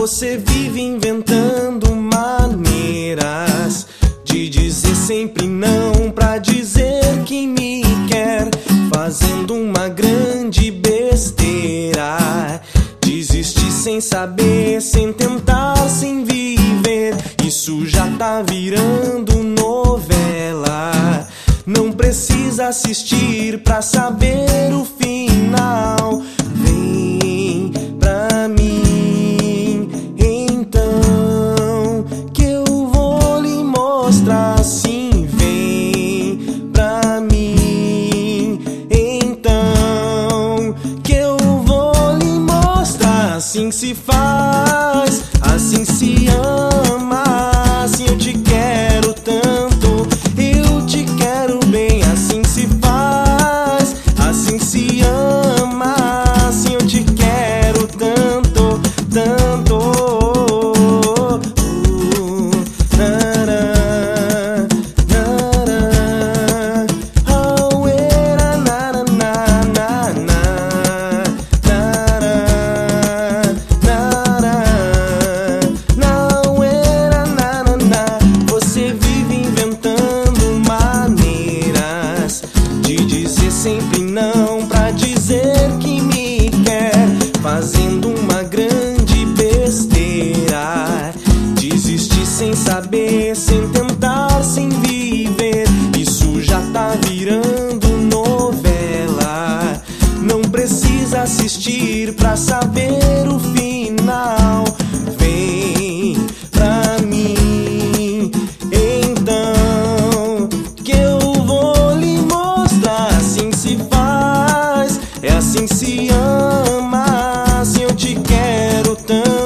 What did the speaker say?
Você vive inventando maneiras de dizer sempre não pra dizer que me quer, fazendo uma grande besteira. Desistir sem saber, sem tentar, sem viver. Isso já tá virando novela. Não precisa assistir pra saber o final. Vem pra mim, então, que eu vou lhe mostrar. Sim, vem pra mim, então, que eu vou lhe mostrar. Assim se faz, assim se ama. Assim eu te quero tanto, eu te quero bem. Assim se faz, assim se ama. Assim eu te quero tanto, tanto. Nara, nara, oh, era, nara, nara, nara, nara, não era, nara, nara. Você vive inventando maneiras de dizer sempre não pra dizer que me quer, fazendo uma grande besteira. Desistir sem saber, sem tentar, sem viver. Isso já tá virando novela. Não precisa assistir pra saber o final. Vem pra mim, então, que eu vou lhe mostrar. Assim se faz, é assim se ama. Assim eu te quero tanto.